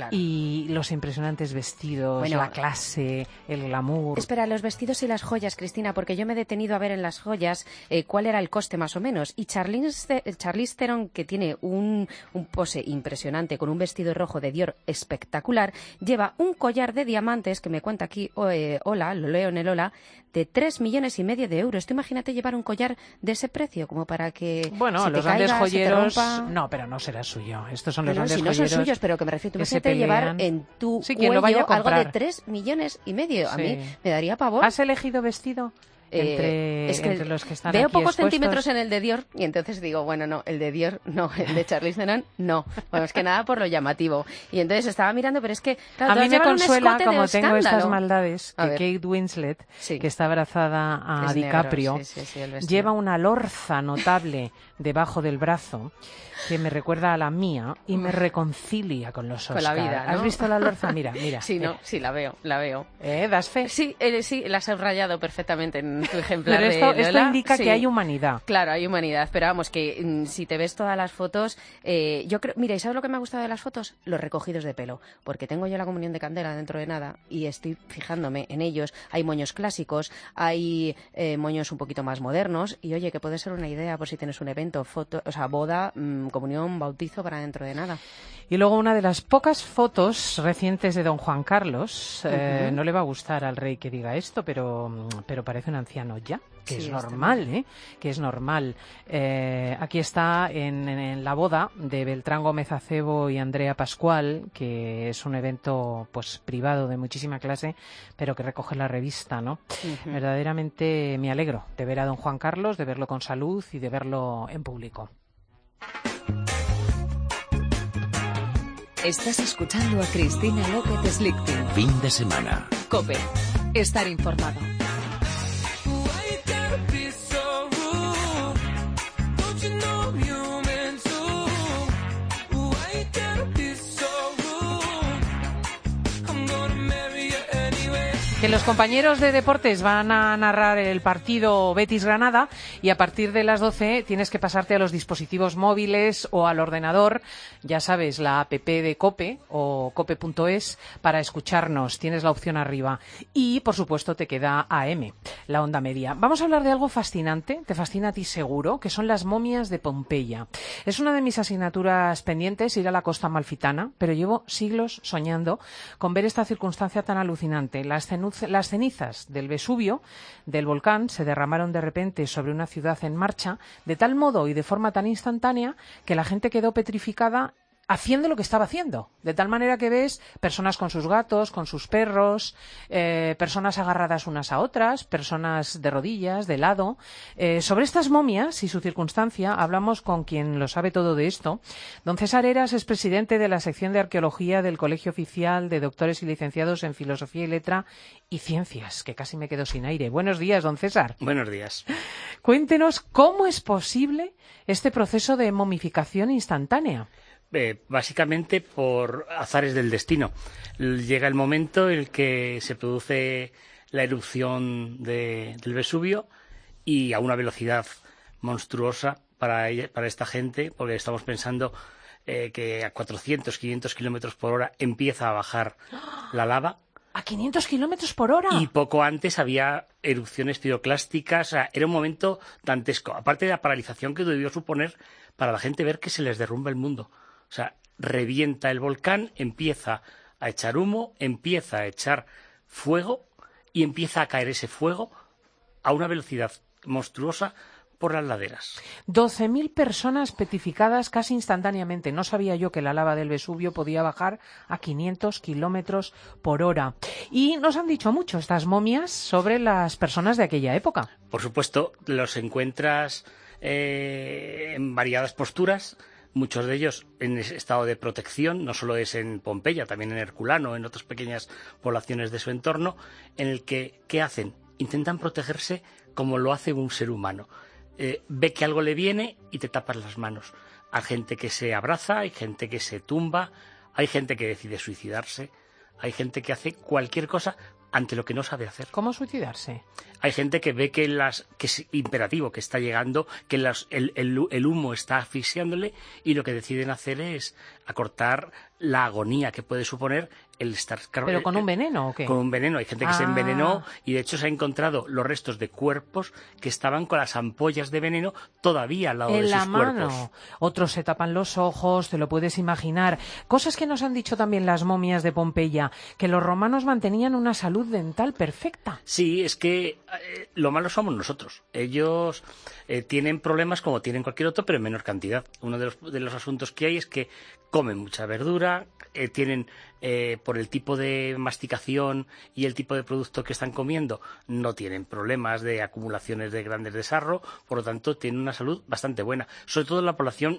y los impresionantes vestidos, la clase, el glamour. Espera, los vestidos y las joyas, Cristina, porque yo me he detenido a ver en las joyas cuál era el coste más o menos. Y Charlize Theron, que tiene un pose impresionante con un vestido rojo de Dior espectacular, lleva un collar de diamantes que me cuenta aquí Ola, lo leo en el Ola, de 3,5 millones de euros. Tú imagínate llevar un collar de ese precio como para que los grandes joyeros, no, pero no será suyo. Estos son los grandes joyeros. No son suyos, pero que me refiero, tú imagínate llevar en tu cuello algo de 3,5 millones. A mí me daría pavor. ¿Has elegido vestido? Entre los que están veo aquí pocos expuestos. Centímetros en el de Dior y entonces digo, bueno, no, el de Dior no, el de Charlize Theron no. Bueno, es que nada por lo llamativo. Y entonces estaba mirando, pero es que claro, a mí me consuela, como tengo estas maldades, que ver. Kate Winslet, que está abrazada a DiCaprio, lleva una lorza notable debajo del brazo que me recuerda a la mía y me reconcilia con los Oscar. Con la vida, ¿no? ¿Has visto la lorza? Mira. Sí, sí, la veo. ¿Das fe? Sí, la has subrayado perfectamente en tu ejemplar Pero de Lola. esto indica Sí. que hay humanidad. Claro, hay humanidad, pero vamos, que si te ves todas las fotos, yo creo, mira, ¿y sabes lo que me ha gustado de las fotos? Los recogidos de pelo, porque tengo yo la comunión de Candela dentro de nada y estoy fijándome en ellos. Hay moños clásicos, hay moños un poquito más modernos y oye, que puede ser una idea por si tienes un evento, boda, comunión, bautizo para dentro de nada. Y luego una de las pocas fotos recientes de don Juan Carlos, no le va a gustar al rey que diga esto, pero parece un anciano ya, que Sí, es está normal, que es normal. Aquí está en la boda de Beltrán Gómez Acebo y Andrea Pascual, que es un evento pues privado de muchísima clase, pero que recoge la revista, ¿no? Verdaderamente me alegro de ver a don Juan Carlos, de verlo con salud y de verlo en público. Estás escuchando a Cristina López Slichting. Fin de semana. COPE. Estar informado. Que los compañeros de deportes van a narrar el partido Betis-Granada y a partir de las 12 tienes que pasarte a los dispositivos móviles o al ordenador, ya sabes, la app de COPE o cope.es para escucharnos. Tienes la opción arriba. Y, por supuesto, te queda AM, la onda media. Vamos a hablar de algo fascinante, te fascina a ti seguro, que son las momias de Pompeya. Es una de mis asignaturas pendientes ir a la costa amalfitana, pero llevo siglos soñando con ver esta circunstancia tan alucinante. Las cenizas del Vesubio, del volcán, se derramaron de repente sobre una ciudad en marcha, de tal modo y de forma tan instantánea que la gente quedó petrificada haciendo lo que estaba haciendo. De tal manera que ves personas con sus gatos, con sus perros, personas agarradas unas a otras, personas de rodillas, de lado. Sobre estas momias y su circunstancia hablamos con quien lo sabe todo de esto. Don César Heras es presidente de la sección de arqueología del Colegio Oficial de Doctores y Licenciados en Filosofía y Letra y Ciencias, que casi me quedo sin aire. Buenos días, don César. Buenos días. Cuéntenos cómo es posible este proceso de momificación instantánea. Básicamente por azares del destino. Llega el momento en el que se produce la erupción del Vesubio y a una velocidad monstruosa para esta gente, porque estamos pensando que a 400, 500 kilómetros por hora empieza a bajar la lava. ¿A 500 kilómetros por hora? Y poco antes había erupciones piroclásticas. O sea, era un momento dantesco. Aparte de la paralización que debió suponer para la gente ver que se les derrumba el mundo. O sea, revienta el volcán, empieza a echar humo, empieza a echar fuego y empieza a caer ese fuego a una velocidad monstruosa por las laderas. 12.000 personas petrificadas casi instantáneamente. No sabía yo que la lava del Vesubio podía bajar a 500 kilómetros por hora. Y nos han dicho mucho estas momias sobre las personas de aquella época. Por supuesto, los encuentras en variadas posturas. Muchos de ellos en estado de protección, no solo es en Pompeya, también en Herculano, en otras pequeñas poblaciones de su entorno, en el que, ¿qué hacen? Intentan protegerse como lo hace un ser humano. Ve que algo le viene y te tapas las manos. Hay gente que se abraza, hay gente que se tumba, hay gente que decide suicidarse, hay gente que hace cualquier cosa ante lo que no sabe hacer. ¿Cómo suicidarse? Hay gente que ve que es imperativo, que está llegando, que el humo está asfixiándole y lo que deciden hacer es acortar la agonía que puede suponer el estar... ¿Pero con un veneno o qué? Con un veneno. Hay gente que se envenenó y de hecho se ha encontrado los restos de cuerpos que estaban con las ampollas de veneno todavía al lado de sus cuerpos. En la mano. Otros se tapan los ojos, te lo puedes imaginar. Cosas que nos han dicho también las momias de Pompeya, que los romanos mantenían una salud dental perfecta. Sí, es que lo malo somos nosotros. Ellos tienen problemas como tienen cualquier otro, pero en menor cantidad. Uno de los asuntos que hay es que comen mucha verdura, tienen por el tipo de masticación y el tipo de producto que están comiendo, no tienen problemas de acumulaciones de grandes de sarro, por lo tanto tienen una salud bastante buena. Sobre todo la población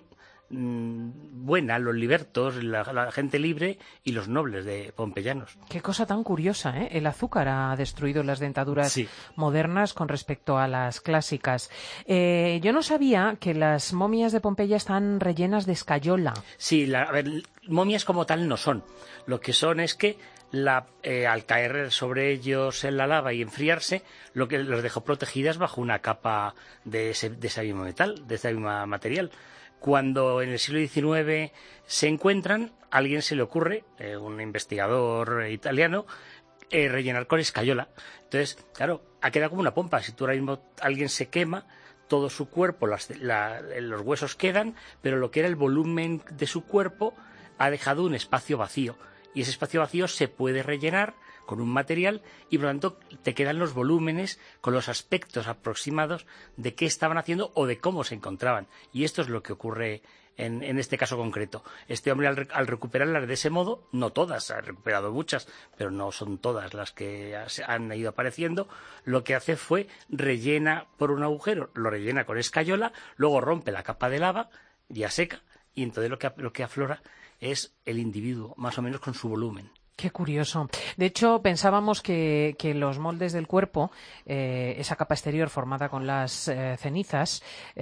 buena, los libertos, la gente libre y los nobles de pompeyanos. Qué cosa tan curiosa, ¿eh? El azúcar ha destruido las dentaduras modernas con respecto a las clásicas. Yo no sabía que las momias de Pompeya están rellenas de escayola. Sí, a ver, momias como tal no son. Lo que son es que al caer sobre ellos en la lava y enfriarse, lo que los dejó protegidas bajo una capa de ese mismo metal, de ese mismo material. Cuando en el siglo XIX se encuentran, a alguien se le ocurre, un investigador italiano, rellenar con escayola. Entonces, claro, ha quedado como una pompa. Si tú ahora mismo alguien se quema, todo su cuerpo, los huesos quedan, pero lo que era el volumen de su cuerpo ha dejado un espacio vacío. Y ese espacio vacío se puede rellenar con un material y, por lo tanto, te quedan los volúmenes con los aspectos aproximados de qué estaban haciendo o de cómo se encontraban. Y esto es lo que ocurre en este caso concreto. Este hombre, al recuperarlas de ese modo, no todas, ha recuperado muchas, pero no son todas las que han ido apareciendo, lo que hace fue rellena por un agujero, lo rellena con escayola, luego rompe la capa de lava, ya seca, y entonces lo que aflora es el individuo, más o menos con su volumen. Qué curioso. De hecho, pensábamos que los moldes del cuerpo, esa capa exterior formada con las cenizas,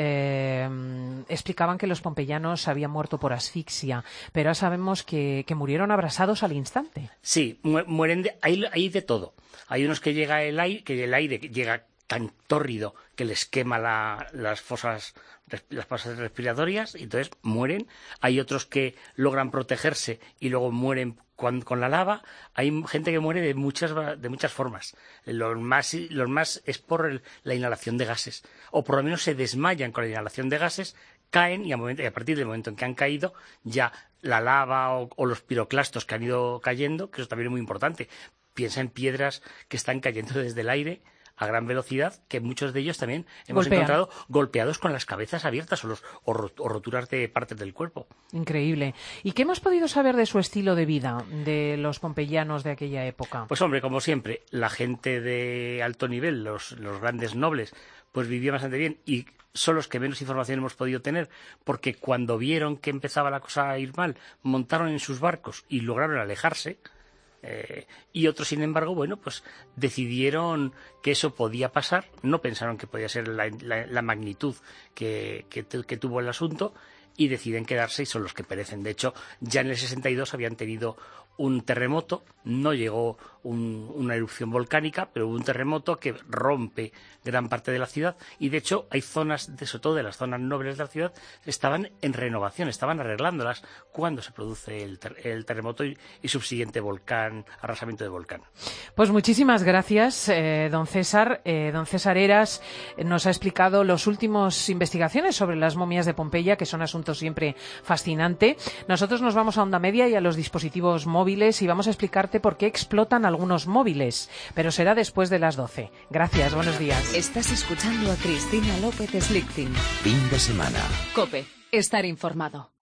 explicaban que los pompeyanos habían muerto por asfixia, pero ahora sabemos que murieron abrasados al instante. Sí, mueren hay de todo. Hay unos que el aire llega tan tórrido que les quema las fosas respiratorias y entonces mueren. Hay otros que logran protegerse y luego mueren con la lava. Hay gente que muere de muchas formas. Los más es por la inhalación de gases, o por lo menos se desmayan con la inhalación de gases, caen y a partir del momento en que han caído ya la lava o los piroclastos que han ido cayendo, que eso también es muy importante. Piensa en piedras que están cayendo desde el aire a gran velocidad, que muchos de ellos también hemos encontrado golpeados con las cabezas abiertas o roturas de partes del cuerpo. Increíble. ¿Y qué hemos podido saber de su estilo de vida, de los pompeyanos de aquella época? Pues hombre, como siempre, la gente de alto nivel, los grandes nobles, pues vivían bastante bien y son los que menos información hemos podido tener, porque cuando vieron que empezaba la cosa a ir mal, montaron en sus barcos y lograron alejarse. Y otros, sin embargo, pues decidieron que eso podía pasar, no pensaron que podía ser la magnitud que tuvo el asunto y deciden quedarse y son los que perecen. De hecho, ya en el 62 habían tenido un terremoto, no llegó una erupción volcánica, pero hubo un terremoto que rompe gran parte de la ciudad y de hecho hay zonas, sobre todo de las zonas nobles de la ciudad, estaban en renovación, estaban arreglándolas cuando se produce el terremoto y subsiguiente arrasamiento de volcán. Pues muchísimas gracias, don César. Don César Heras nos ha explicado las últimas investigaciones sobre las momias de Pompeya, que son asuntos siempre fascinantes. Nosotros nos vamos a Onda Media y a los dispositivos móviles y vamos a explicarte por qué explotan algunos móviles, pero será después de las 12. Gracias, buenos días. Estás escuchando a Cristina López Slichting. Fin de semana. COPE. Estar informado.